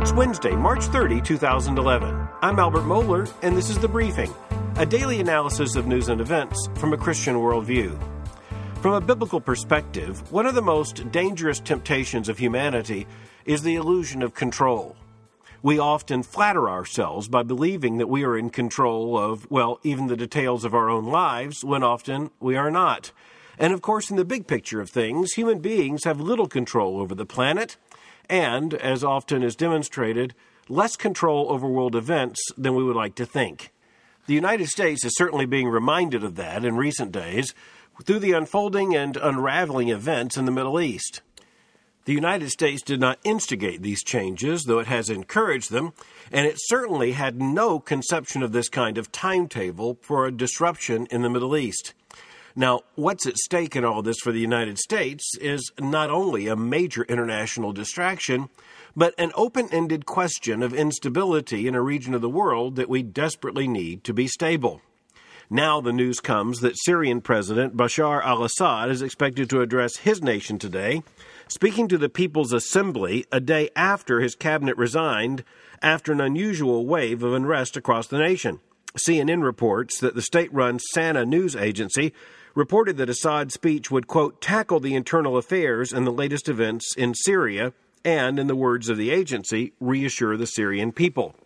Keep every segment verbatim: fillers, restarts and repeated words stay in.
It's Wednesday, March thirtieth, two thousand eleven. I'm Albert Moeller, and this is The Briefing, a daily analysis of news and events from a Christian worldview. From a biblical perspective, one of the most dangerous temptations of humanity is the illusion of control. We often flatter ourselves by believing that we are in control of, well, even the details of our own lives, when often we are not. And of course, in the big picture of things, human beings have little control over the planet, and, as often is demonstrated, less control over world events than we would like to think. The United States is certainly being reminded of that in recent days through the unfolding and unraveling events in the Middle East. The United States did not instigate these changes, though it has encouraged them, and it certainly had no conception of this kind of timetable for a disruption in the Middle East. Now, what's at stake in all this for the United States is not only a major international distraction, but an open-ended question of instability in a region of the world that we desperately need to be stable. Now the news comes that Syrian President Bashar al-Assad is expected to address his nation today, speaking to the People's Assembly a day after his cabinet resigned after an unusual wave of unrest across the nation. C N N reports that the state-run SANA news agency reported that Assad's speech would, quote, tackle the internal affairs and the latest events in Syria and, in the words of the agency, reassure the Syrian people.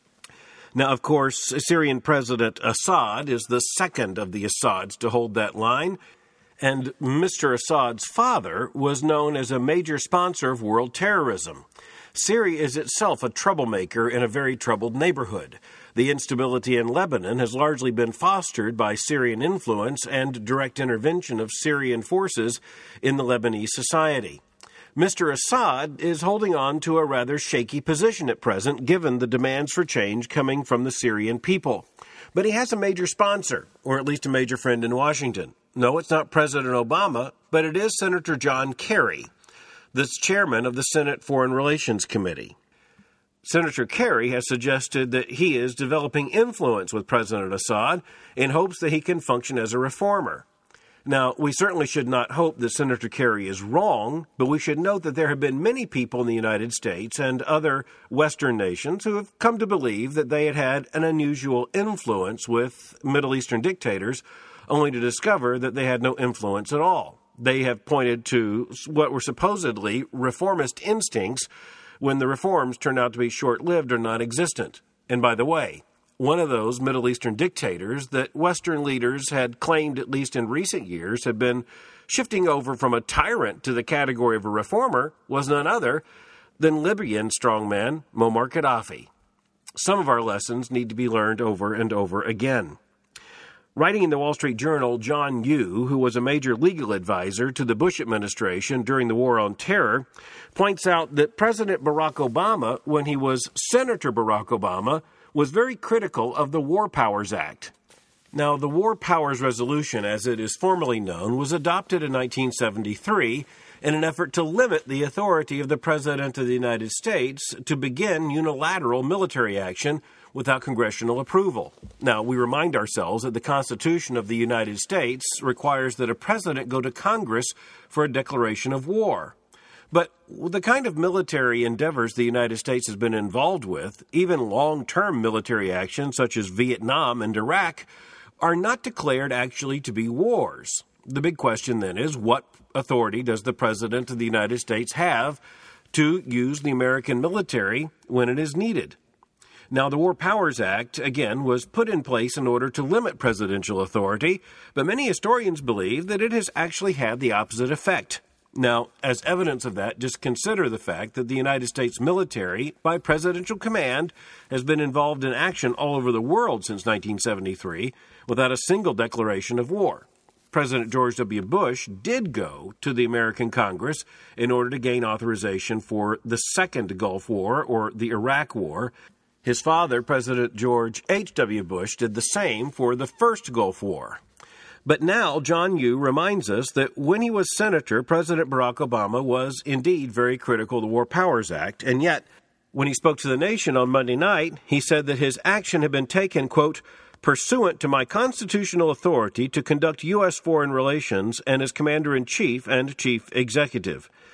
Now, of course, Syrian President Assad is the second of the Assads to hold that line, and Mister Assad's father was known as a major sponsor of world terrorism. Syria is itself a troublemaker in a very troubled neighborhood. The instability in Lebanon has largely been fostered by Syrian influence and direct intervention of Syrian forces in the Lebanese society. Mister Assad is holding on to a rather shaky position at present, given the demands for change coming from the Syrian people. But he has a major sponsor, or at least a major friend in Washington. No, it's not President Obama, but it is Senator John Kerry, the chairman of the Senate Foreign Relations Committee. Senator Kerry has suggested that he is developing influence with President Assad in hopes that he can function as a reformer. Now, we certainly should not hope that Senator Kerry is wrong, but we should note that there have been many people in the United States and other Western nations who have come to believe that they had had an unusual influence with Middle Eastern dictators, only to discover that they had no influence at all. They have pointed to what were supposedly reformist instincts when the reforms turned out to be short-lived or non-existent. And by the way, one of those Middle Eastern dictators that Western leaders had claimed, at least in recent years, had been shifting over from a tyrant to the category of a reformer was none other than Libyan strongman Muammar Gaddafi. Some of our lessons need to be learned over and over again. Writing in the Wall Street Journal, John Yoo, who was a major legal advisor to the Bush administration during the War on Terror, points out that President Barack Obama, when he was Senator Barack Obama, was very critical of the War Powers Act. Now, the War Powers Resolution, as it is formally known, was adopted in nineteen seventy-three in an effort to limit the authority of the President of the United States to begin unilateral military action without congressional approval. Now, we remind ourselves that the Constitution of the United States requires that a president go to Congress for a declaration of war. But the kind of military endeavors the United States has been involved with, even long-term military actions such as Vietnam and Iraq, are not declared actually to be wars. The big question then is, what authority does the President of the United States have to use the American military when it is needed? Now, the War Powers Act, again, was put in place in order to limit presidential authority, but many historians believe that it has actually had the opposite effect. Now, as evidence of that, just consider the fact that the United States military, by presidential command, has been involved in action all over the world since nineteen seventy-three without a single declaration of war. President George W. Bush did go to the American Congress in order to gain authorization for the Second Gulf War, or the Iraq War. His father, President George H W. Bush, did the same for the First Gulf War. But now John Yoo reminds us that when he was senator, President Barack Obama was indeed very critical of the War Powers Act, and yet when he spoke to the nation on Monday night, he said that his action had been taken, quote, pursuant to my constitutional authority to conduct U S foreign relations and as Commander-in-Chief and Chief Executive.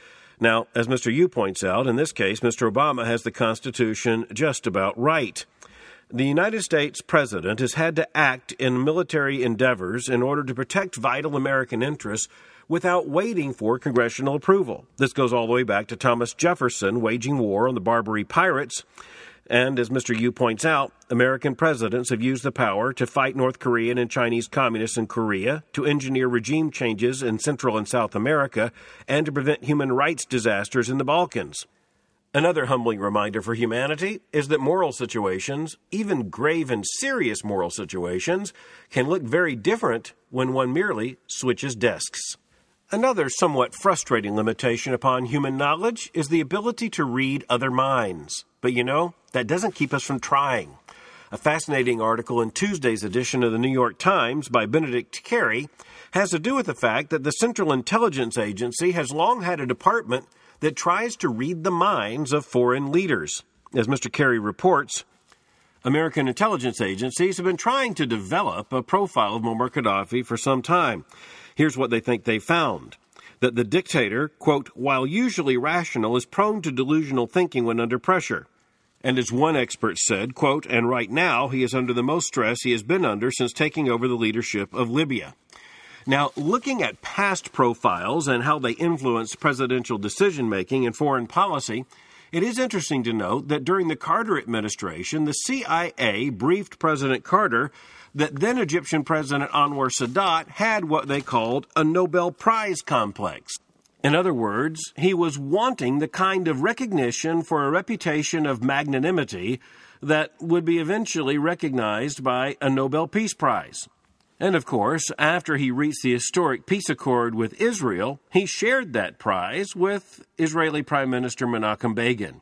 Now, as Mister Yu points out, in this case, Mister Obama has the Constitution just about right. The United States president has had to act in military endeavors in order to protect vital American interests without waiting for congressional approval. This goes all the way back to Thomas Jefferson waging war on the Barbary pirates. And as Mister Yu points out, American presidents have used the power to fight North Korean and Chinese communists in Korea, to engineer regime changes in Central and South America, and to prevent human rights disasters in the Balkans. Another humbling reminder for humanity is that moral situations, even grave and serious moral situations, can look very different when one merely switches desks. Another somewhat frustrating limitation upon human knowledge is the ability to read other minds. But you know, that doesn't keep us from trying. A fascinating article in Tuesday's edition of the New York Times by Benedict Carey has to do with the fact that the Central Intelligence Agency has long had a department that tries to read the minds of foreign leaders. As Mister Carey reports, American intelligence agencies have been trying to develop a profile of Muammar Gaddafi for some time. Here's what they think they found. That the dictator, quote, while usually rational, is prone to delusional thinking when under pressure. And as one expert said, quote, and right now he is under the most stress he has been under since taking over the leadership of Libya. Now, looking at past profiles and how they influenced presidential decision-making and foreign policy, it is interesting to note that during the Carter administration, the C I A briefed President Carter that then-Egyptian President Anwar Sadat had what they called a Nobel Prize complex. In other words, he was wanting the kind of recognition for a reputation of magnanimity that would be eventually recognized by a Nobel Peace Prize. And of course, after he reached the historic peace accord with Israel, he shared that prize with Israeli Prime Minister Menachem Begin.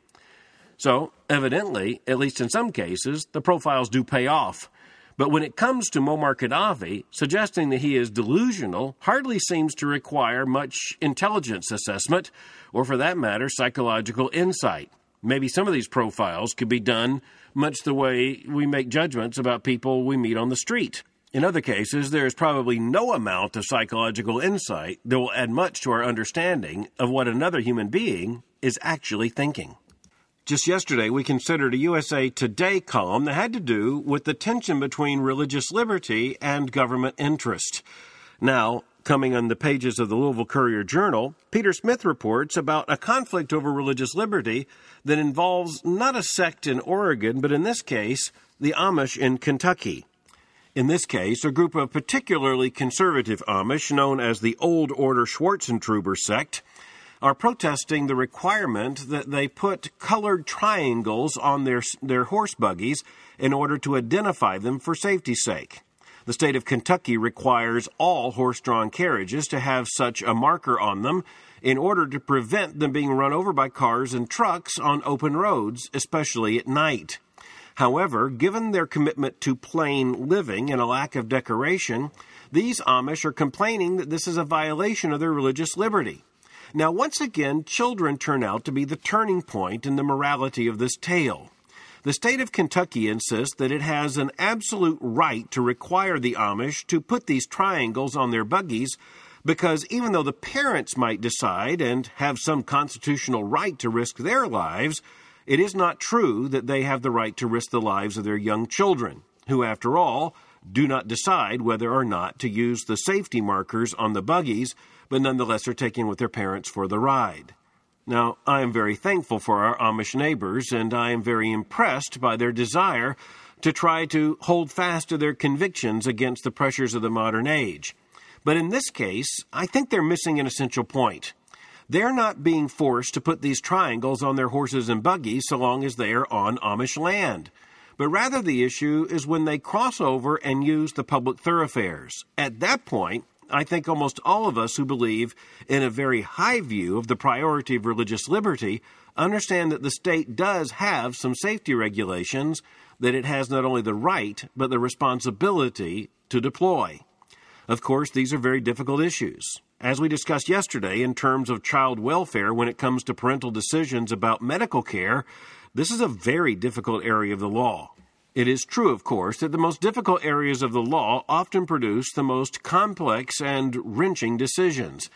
So, evidently, at least in some cases, the profiles do pay off. But when it comes to Muammar Gaddafi, suggesting that he is delusional hardly seems to require much intelligence assessment, or for that matter, psychological insight. Maybe some of these profiles could be done much the way we make judgments about people we meet on the street. In other cases, there is probably no amount of psychological insight that will add much to our understanding of what another human being is actually thinking. Just yesterday, we considered a U S A Today column that had to do with the tension between religious liberty and government interest. Now, coming on the pages of the Louisville Courier-Journal, Peter Smith reports about a conflict over religious liberty that involves not a sect in Oregon, but in this case, the Amish in Kentucky. In this case, a group of particularly conservative Amish, known as the Old Order Schwarzentruber sect, are protesting the requirement that they put colored triangles on their, their horse buggies in order to identify them for safety's sake. The state of Kentucky requires all horse-drawn carriages to have such a marker on them in order to prevent them being run over by cars and trucks on open roads, especially at night. However, given their commitment to plain living and a lack of decoration, these Amish are complaining that this is a violation of their religious liberty. Now, once again, children turn out to be the turning point in the morality of this tale. The state of Kentucky insists that it has an absolute right to require the Amish to put these triangles on their buggies because even though the parents might decide and have some constitutional right to risk their lives, it is not true that they have the right to risk the lives of their young children, who, after all, do not decide whether or not to use the safety markers on the buggies, but nonetheless are taken with their parents for the ride. Now, I am very thankful for our Amish neighbors, and I am very impressed by their desire to try to hold fast to their convictions against the pressures of the modern age. But in this case, I think they're missing an essential point. They're not being forced to put these triangles on their horses and buggies so long as they are on Amish land. But rather the issue is when they cross over and use the public thoroughfares. At that point, I think almost all of us who believe in a very high view of the priority of religious liberty understand that the state does have some safety regulations that it has not only the right, but the responsibility to deploy. Of course, these are very difficult issues. As we discussed yesterday, in terms of child welfare when it comes to parental decisions about medical care, this is a very difficult area of the law. It is true, of course, that the most difficult areas of the law often produce the most complex and wrenching decisions.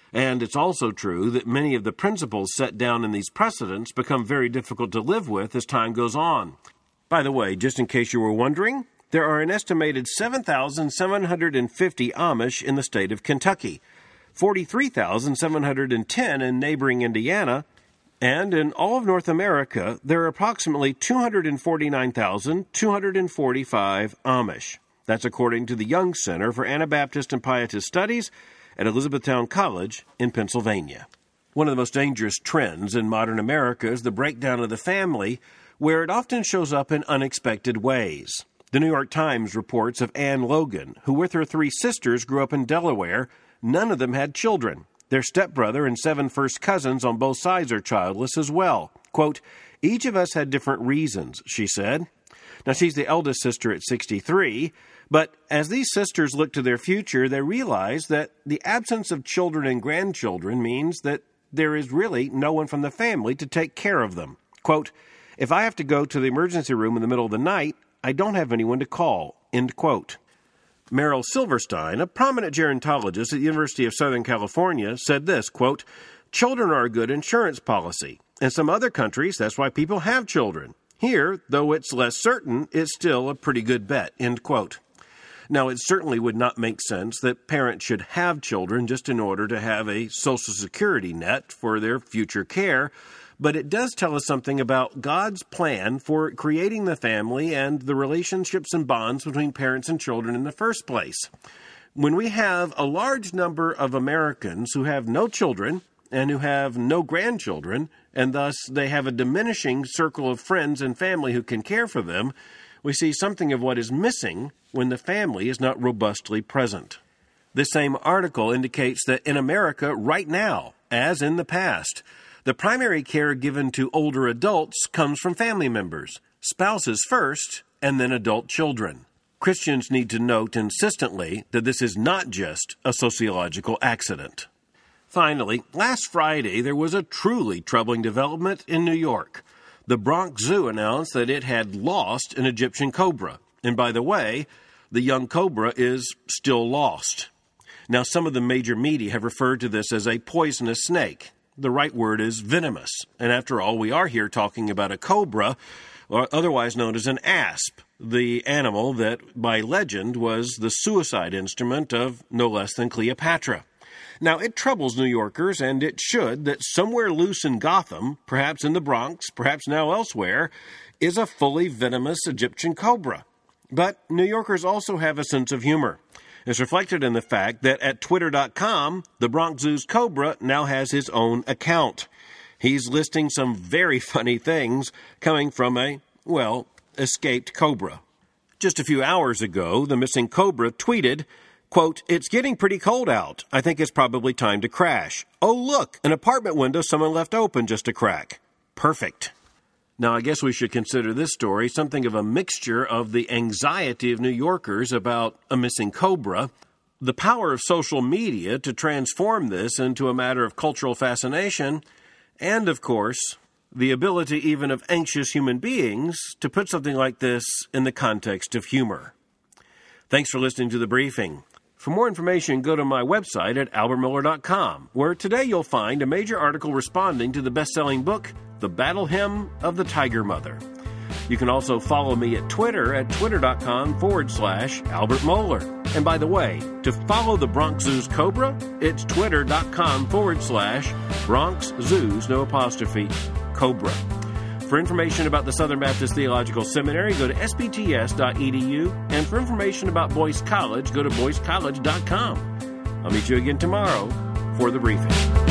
And it's also true that many of the principles set down in these precedents become very difficult to live with as time goes on. By the way, just in case you were wondering, there are an estimated seven thousand seven hundred fifty Amish in the state of Kentucky, forty-three thousand seven hundred ten in neighboring Indiana, and in all of North America, there are approximately two hundred forty-nine thousand two hundred forty-five Amish. That's according to the Young Center for Anabaptist and Pietist Studies at Elizabethtown College in Pennsylvania. One of the most dangerous trends in modern America is the breakdown of the family, where it often shows up in unexpected ways. The New York Times reports of Anne Logan, who with her three sisters grew up in Delaware. None of them had children. Their stepbrother and seven first cousins on both sides are childless as well. Quote, "Each of us had different reasons," she said. Now, she's the eldest sister at sixty-three, but as these sisters look to their future, they realize that the absence of children and grandchildren means that there is really no one from the family to take care of them. Quote, "If I have to go to the emergency room in the middle of the night, I don't have anyone to call." End quote. Meryl Silverstein, a prominent gerontologist at the University of Southern California, said this, quote, "Children are a good insurance policy. In some other countries, that's why people have children. Here, though it's less certain, it's still a pretty good bet." End quote. Now, it certainly would not make sense that parents should have children just in order to have a Social Security net for their future care, but it does tell us something about God's plan for creating the family and the relationships and bonds between parents and children in the first place. When we have a large number of Americans who have no children and who have no grandchildren, and thus they have a diminishing circle of friends and family who can care for them, we see something of what is missing when the family is not robustly present. This same article indicates that in America right now, as in the past, the primary care given to older adults comes from family members, spouses first, and then adult children. Christians need to note insistently that this is not just a sociological accident. Finally, last Friday there was a truly troubling development in New York. The Bronx Zoo announced that it had lost an Egyptian cobra. And by the way, the young cobra is still lost. Now, some of the major media have referred to this as a poisonous snake. The right word is venomous. And after all, we are here talking about a cobra, or otherwise known as an asp, the animal that, by legend, was the suicide instrument of no less than Cleopatra. Now, it troubles New Yorkers, and it should, that somewhere loose in Gotham, perhaps in the Bronx, perhaps now elsewhere, is a fully venomous Egyptian cobra. But New Yorkers also have a sense of humor. It's reflected in the fact that at Twitter dot com, the Bronx Zoo's cobra now has his own account. He's listing some very funny things coming from a, well, escaped cobra. Just a few hours ago, the missing cobra tweeted, quote, "It's getting pretty cold out. I think it's probably time to crash. Oh, look, an apartment window someone left open just a crack. Perfect." Now, I guess we should consider this story something of a mixture of the anxiety of New Yorkers about a missing cobra, the power of social media to transform this into a matter of cultural fascination, and, of course, the ability even of anxious human beings to put something like this in the context of humor. Thanks for listening to The Briefing. For more information, go to my website at albert miller dot com, where today you'll find a major article responding to the best-selling book, The Battle Hymn of the Tiger Mother. You can also follow me at Twitter at twitter.com forward slash Albert Mohler. And by the way, to follow the Bronx Zoo's cobra, it's twitter.com forward slash Bronx Zoo's, no apostrophe, cobra. For information about the Southern Baptist Theological Seminary, go to s b t s dot e d u. And for information about Boyce College, go to boyce college dot com. I'll meet you again tomorrow for The Briefing.